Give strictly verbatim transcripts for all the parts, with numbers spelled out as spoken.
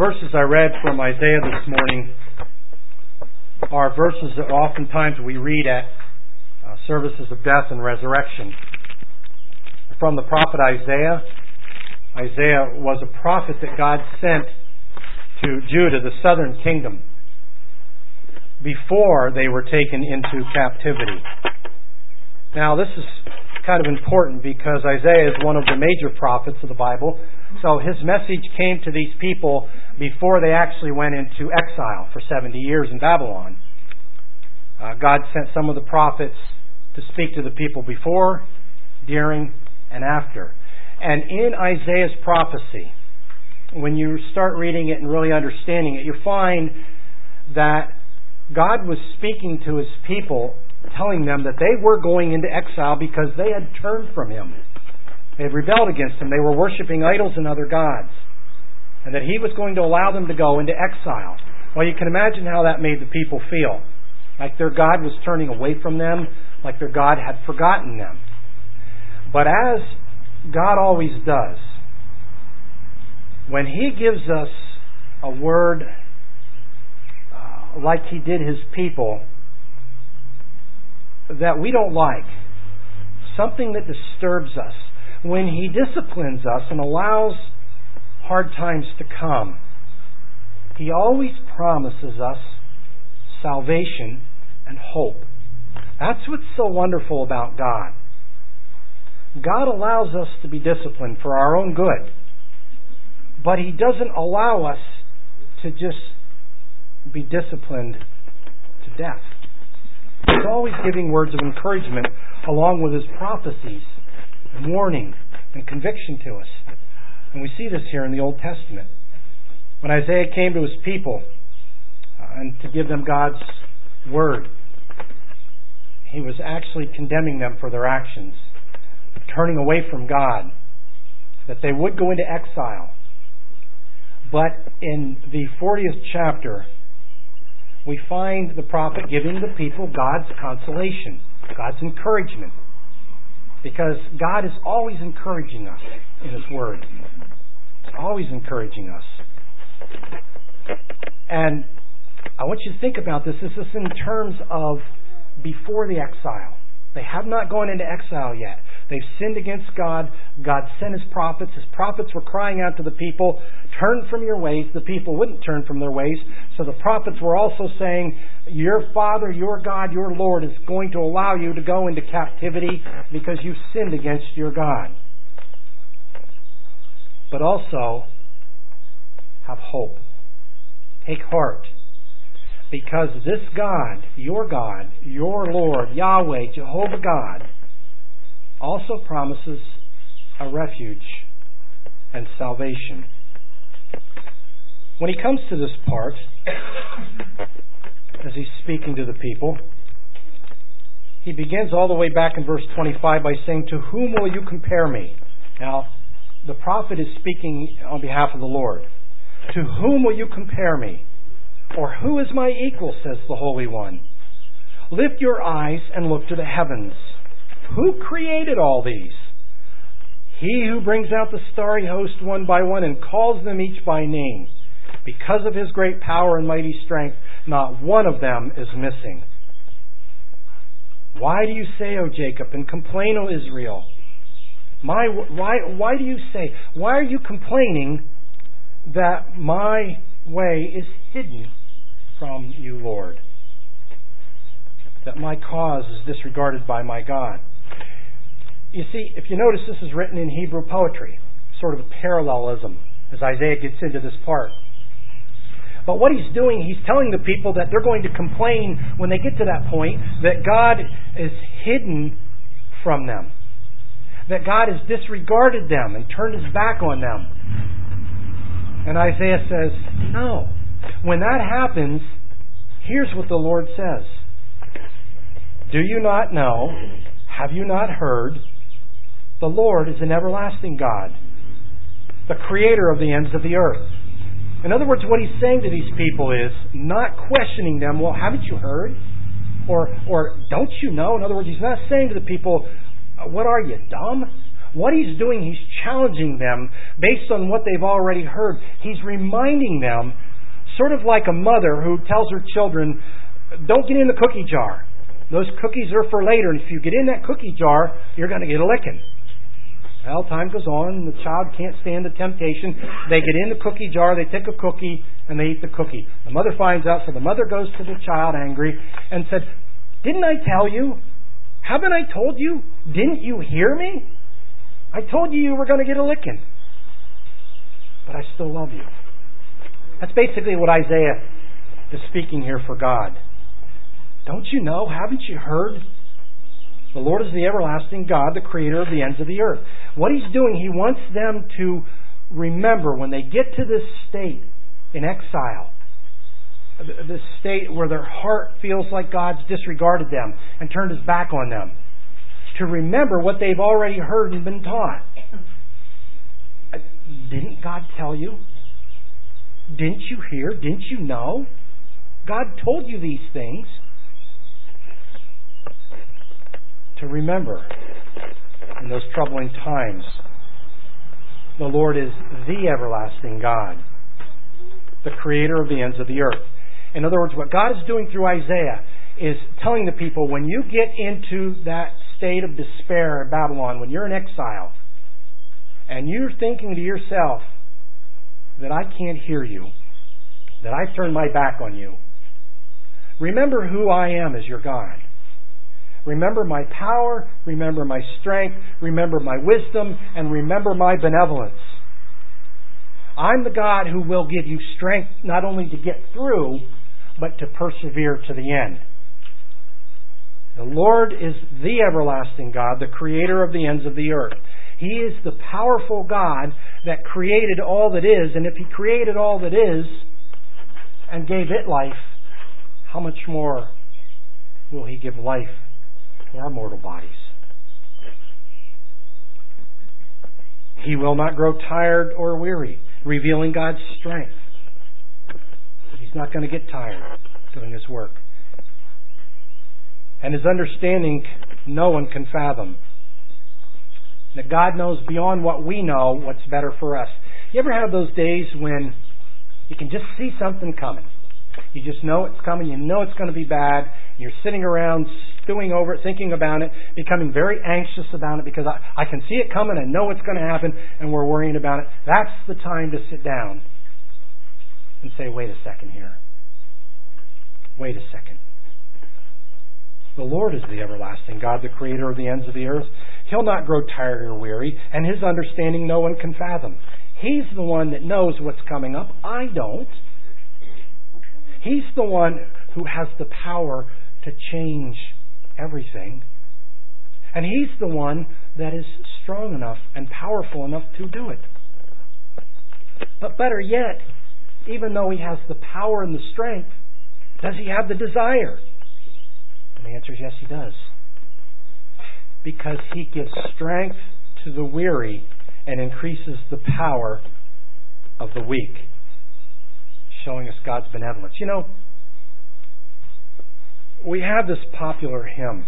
verses I read from Isaiah this morning are verses that oftentimes we read at uh, services of death and resurrection. From the prophet Isaiah. Isaiah was a prophet that God sent to Judah, the southern kingdom, before they were taken into captivity. Now, this is kind of important because Isaiah is one of the major prophets of the Bible. So his message came to these people before they actually went into exile for seventy years in Babylon. Uh, God sent some of the prophets to speak to the people before, during, and after. And in Isaiah's prophecy, when you start reading it and really understanding it, you find that God was speaking to His people, telling them that they were going into exile because they had turned from Him. They had rebelled against Him. They were worshiping idols and other gods. And that He was going to allow them to go into exile. Well, you can imagine how that made the people feel. Like their God was turning away from them, like their God had forgotten them. But as God always does, when He gives us a word uh, like He did His people that we don't like, something that disturbs us, when He disciplines us and allows hard times to come, He always promises us salvation and hope. That's what's so wonderful about God. God allows us to be disciplined for our own good, but He doesn't allow us to just be disciplined to death. He's always giving words of encouragement along with His prophecies, and warning and conviction to us. And we see this here in the Old Testament. When Isaiah came to his people uh, and to give them God's word, he was actually condemning them for their actions, turning away from God, that they would go into exile. But in the fortieth chapter, we find the prophet giving the people God's consolation, God's encouragement. Because God is always encouraging us in His Word. He's always encouraging us. And I want you to think about this. This is in terms of before the exile. They have not gone into exile yet. They've sinned against God. God sent His prophets. His prophets were crying out to the people, turn from your ways. The people wouldn't turn from their ways. So the prophets were also saying, your Father, your God, your Lord is going to allow you to go into captivity because you've sinned against your God. But also, have hope. Take heart. Because this God, your God, your Lord, Yahweh, Jehovah God, also promises a refuge and salvation. When he comes to this part, as he's speaking to the people, he begins all the way back in verse twenty-five by saying, to whom will you compare me? Now, the prophet is speaking on behalf of the Lord. To whom will you compare me? Or who is my equal, says the Holy One. Lift your eyes and look to the heavens. Who created all these? He who brings out the starry host one by one and calls them each by name. Because of His great power and mighty strength, not one of them is missing. Why do you say, O Jacob, and complain, O Israel? My, why, why do you say, why are you complaining that my way is hidden from you, Lord? That my cause is disregarded by my God. You see, if you notice, this is written in Hebrew poetry, sort of a parallelism, as Isaiah gets into this part. But what he's doing, he's telling the people that they're going to complain when they get to that point, that God is hidden from them. That God has disregarded them and turned His back on them. And Isaiah says, no. When that happens, here's what the Lord says. Do you not know? Have you not heard? The Lord is an everlasting God, the creator of the ends of the earth. In other words, what he's saying to these people is not questioning them, well, haven't you heard? Or, or don't you know? In other words, he's not saying to the people, what are you, dumb? What He's doing, He's challenging them based on what they've already heard. He's reminding them, sort of like a mother who tells her children, don't get in the cookie jar. Those cookies are for later, and if you get in that cookie jar, you're going to get a licking. Well, time goes on, and the child can't stand the temptation. They get in the cookie jar, they take a cookie, and they eat the cookie. The mother finds out, so the mother goes to the child angry and said, didn't I tell you? Haven't I told you? Didn't you hear me? I told you you were going to get a licking. But I still love you. That's basically what Isaiah is speaking here for God. Don't you know? Haven't you heard? The Lord is the everlasting God, the creator of the ends of the earth. What He's doing, He wants them to remember when they get to this state in exile, this state where their heart feels like God's disregarded them and turned His back on them, to remember what they've already heard and been taught. Didn't God tell you? Didn't you hear? Didn't you know? God told you these things. To remember in those troubling times, the Lord is the everlasting God, the creator of the ends of the earth. In other words, what God is doing through Isaiah is telling the people, when you get into that state of despair in Babylon, when you're in exile, and you're thinking to yourself that I can't hear you, that I've turned my back on you, remember who I am as your God. Remember my power, remember my strength, remember my wisdom, and remember my benevolence. I'm the God who will give you strength not only to get through, but to persevere to the end. The Lord is the everlasting God, the creator of the ends of the earth. He is the powerful God that created all that is, and if He created all that is and gave it life, how much more will He give life to our mortal bodies? He will not grow tired or weary, revealing God's strength. He's not going to get tired doing His work. And His understanding no one can fathom. That God knows beyond what we know what's better for us. You ever have those days when you can just see something coming? You just know it's coming. You know it's going to be bad. And you're sitting around stewing over it, thinking about it, becoming very anxious about it because I, I can see it coming. I know it's going to happen, and we're worrying about it. That's the time to sit down and say, wait a second here. Wait a second. The Lord is the everlasting God, the creator of the ends of the earth. He'll not grow tired or weary, and His understanding no one can fathom. He's the one that knows what's coming up. I don't. He's the one who has the power to change everything. And He's the one that is strong enough and powerful enough to do it. But better yet, even though He has the power and the strength, does He have the desire? And the answer is yes, He does. Because He gives strength to the weary and increases the power of the weak, showing us God's benevolence. You know, we have this popular hymn.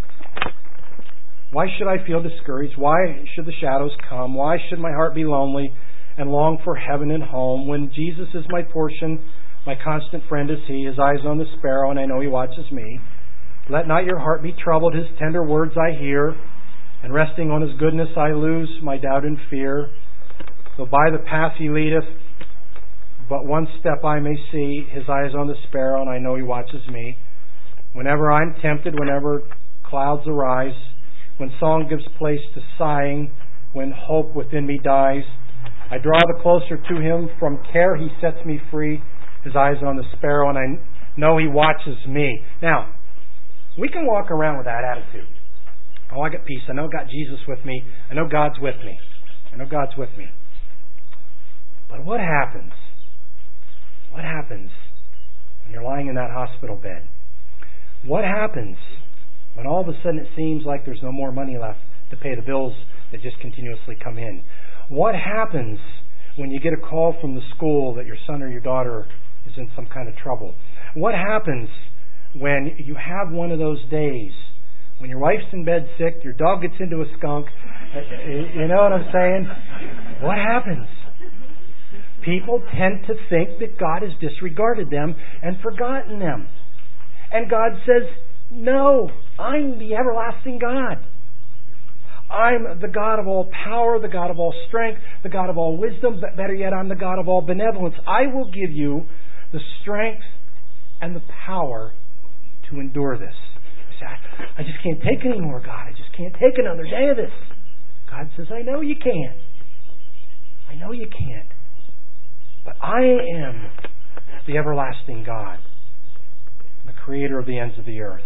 Why should I feel discouraged? Why should the shadows come? Why should my heart be lonely and long for heaven and home when Jesus is my portion, my constant friend is He, His eyes on the sparrow, and I know He watches me. Let not your heart be troubled, His tender words I hear, and resting on His goodness I lose my doubt and fear. Though by the path He leadeth, but one step I may see, His eyes on the sparrow, and I know He watches me. Whenever I'm tempted, whenever clouds arise, when song gives place to sighing, when hope within me dies, I draw the closer to Him. From care He sets me free, His eyes on the sparrow, and I know He watches me. Now, we can walk around with that attitude. Oh, I got peace. I know I got Jesus with me. I know God's with me. I know God's with me. But what happens? What happens when you're lying in that hospital bed? What happens when all of a sudden it seems like there's no more money left to pay the bills that just continuously come in? What happens when you get a call from the school that your son or your daughter is in some kind of trouble? What happens when you have one of those days when your wife's in bed sick, your dog gets into a skunk, You know what I'm saying? What happens? People tend to think that God has disregarded them and forgotten them. And God says, no, I'm the everlasting God. I'm the God of all power, the God of all strength, the God of all wisdom, but better yet, I'm the God of all benevolence. I will give you the strength and the power to endure this. You say, I just can't take any more, God. I just can't take another day of this. God says, I know you can't. I know you can't. But I am the everlasting God, the creator of the ends of the earth.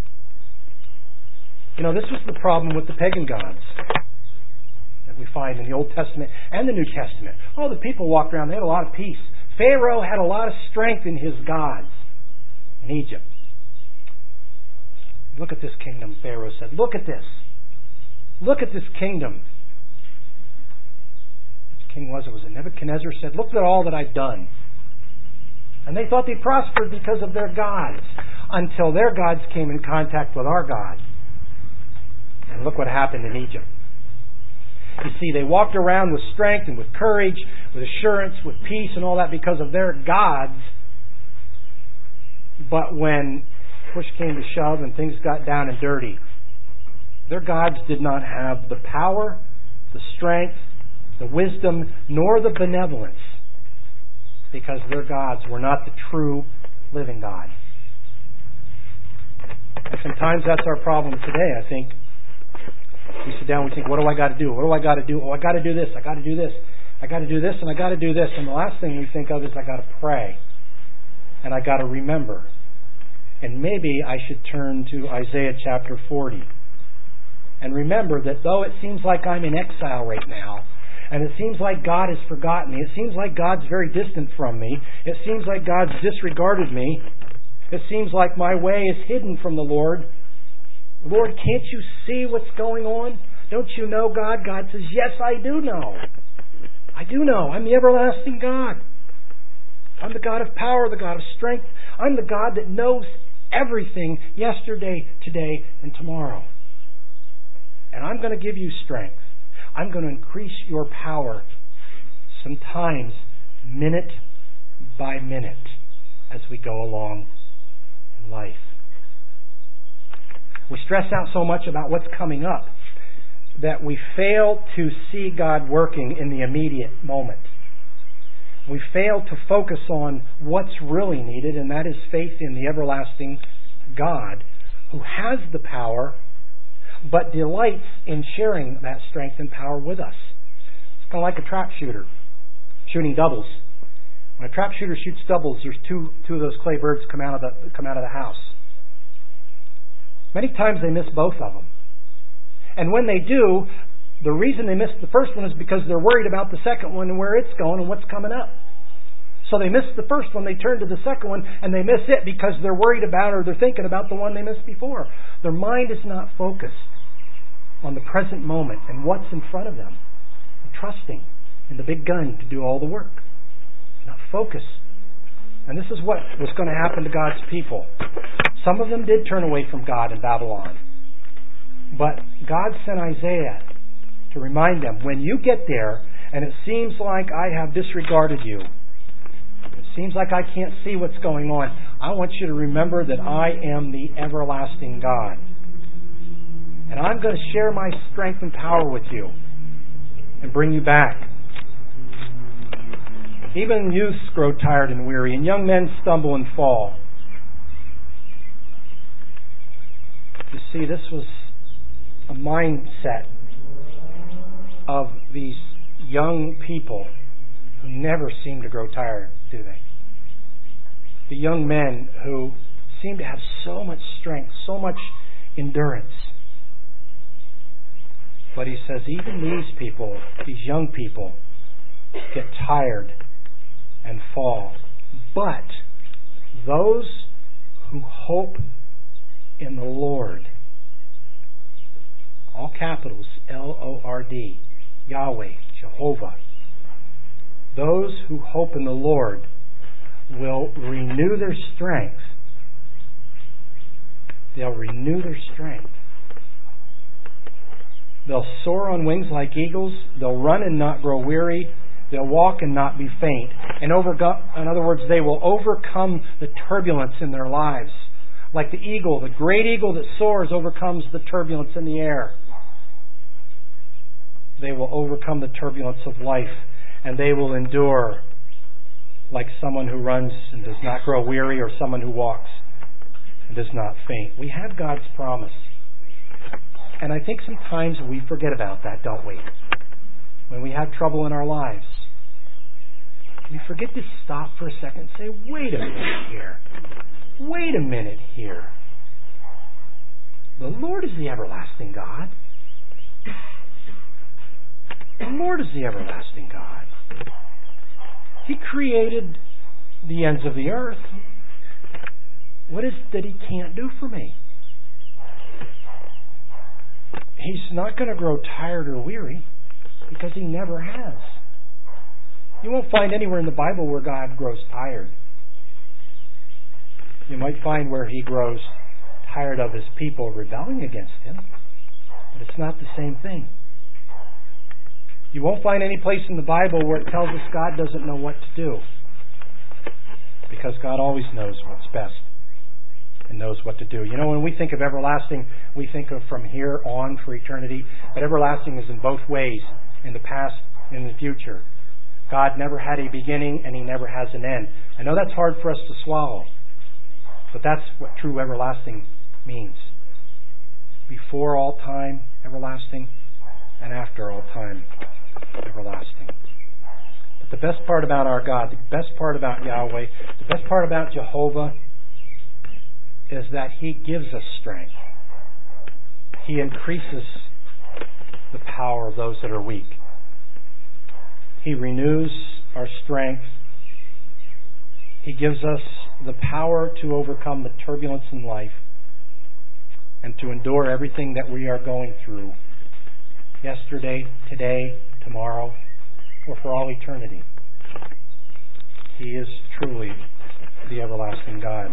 You know, this was the problem with the pagan gods that we find in the Old Testament and the New Testament. Oh, the people walked around, they had a lot of peace. Pharaoh had a lot of strength in his gods in Egypt. Look at this kingdom, Pharaoh said. Look at this. Look at this kingdom. Which king was it? Was it Nebuchadnezzar? Said, look at all that I've done. And they thought they prospered because of their gods, until their gods came in contact with our God. And look what happened in Egypt. You see, they walked around with strength and with courage, with assurance, with peace and all that because of their gods. But when push came to shove and things got down and dirty, their gods did not have the power, the strength, the wisdom, nor the benevolence, because their gods were not the true living God. And sometimes that's our problem today, I think. We sit down and we think, what do I got to do? What do I got to do? Oh, I got to do this. I got to do this. I got to do this and I got to do this. And the last thing we think of is I got to pray. And I got to remember. And maybe I should turn to Isaiah chapter forty. And remember that though it seems like I'm in exile right now, and it seems like God has forgotten me, it seems like God's very distant from me, it seems like God's disregarded me, it seems like my way is hidden from the Lord. Lord, can't you see what's going on? Don't you know God? God says, yes, I do know. I do know. I'm the everlasting God. I'm the God of power, the God of strength. I'm the God that knows everything yesterday, today, and tomorrow. And I'm going to give you strength. I'm going to increase your power, sometimes minute by minute, as we go along in life. We stress out so much about what's coming up that we fail to see God working in the immediate moment. We fail to focus on what's really needed, and that is faith in the everlasting God who has the power but delights in sharing that strength and power with us. It's kind of like a trap shooter shooting doubles. When a trap shooter shoots doubles, there's two two of those clay birds come out of the come out of the house. Many times they miss both of them. And when they do, the reason they miss the first one is because they're worried about the second one and where it's going and what's coming up. So they miss the first one, they turn to the second one, and they miss it because they're worried about or they're thinking about the one they missed before. Their mind is not focused on the present moment and what's in front of them, and trusting in the big gun to do all the work. Not focused. And this is what was going to happen to God's people. Some of them did turn away from God in Babylon. But God sent Isaiah to remind them, when you get there and it seems like I have disregarded you, it seems like I can't see what's going on, I want you to remember that I am the everlasting God. And I'm going to share my strength and power with you and bring you back. Even youths grow tired and weary, and young men stumble and fall. You see, this was a mindset of these young people who never seem to grow tired, do they? The young men who seem to have so much strength, so much endurance. But he says, even these people, these young people, get tired and fall. But those who hope in the Lord, all capitals, L O R D, Yahweh, Jehovah, those who hope in the Lord will renew their strength. They'll renew their strength. They'll soar on wings like eagles. They'll run and not grow weary. They'll walk and not be faint. And overgo- in other words, they will overcome the turbulence in their lives. Like the eagle, the great eagle that soars overcomes the turbulence in the air. They will overcome the turbulence of life, and they will endure like someone who runs and does not grow weary, or someone who walks and does not faint. We have God's promise. And I think sometimes we forget about that, don't we? When we have trouble in our lives, we forget to stop for a second and say, wait a minute here. Wait a minute here. The Lord is the everlasting God. The Lord is the everlasting God. He created the ends of the earth. What is it that He can't do for me? He's not going to grow tired or weary, because He never has. You won't find anywhere in the Bible where God grows tired. You might find where He grows tired of His people rebelling against Him, but it's not the same thing. You won't find any place in the Bible where it tells us God doesn't know what to do, because God always knows what's best and knows what to do. You know, when we think of everlasting, we think of from here on for eternity, but everlasting is in both ways, in the past and in the future. God never had a beginning, and He never has an end. I know that's hard for us to swallow, but that's what true everlasting means. Before all time, everlasting, and after all time, everlasting. But the best part about our God, the best part about Yahweh, the best part about Jehovah is that He gives us strength. He increases the power of those that are weak. He renews our strength. He gives us the power to overcome the turbulence in life and to endure everything that we are going through, yesterday, today, tomorrow, or for all eternity. He is truly the everlasting God.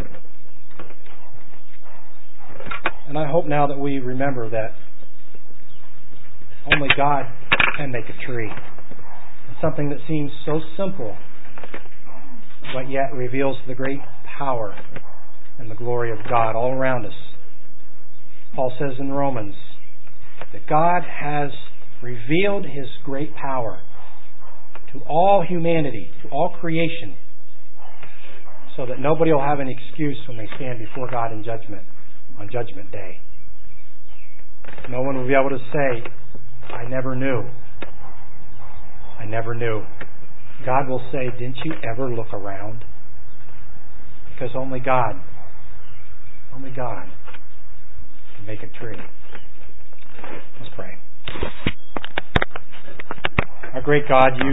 And I hope now that we remember that only God can make a tree. It's something that seems so simple, but yet reveals the great power and the glory of God all around us. Paul says in Romans that God has revealed His great power to all humanity, to all creation, so that nobody will have an excuse when they stand before God in judgment, on Judgment Day. No one will be able to say, I never knew. I never knew. God will say, didn't you ever look around? Because only God, only God can make a tree. Let's pray. Our great God, You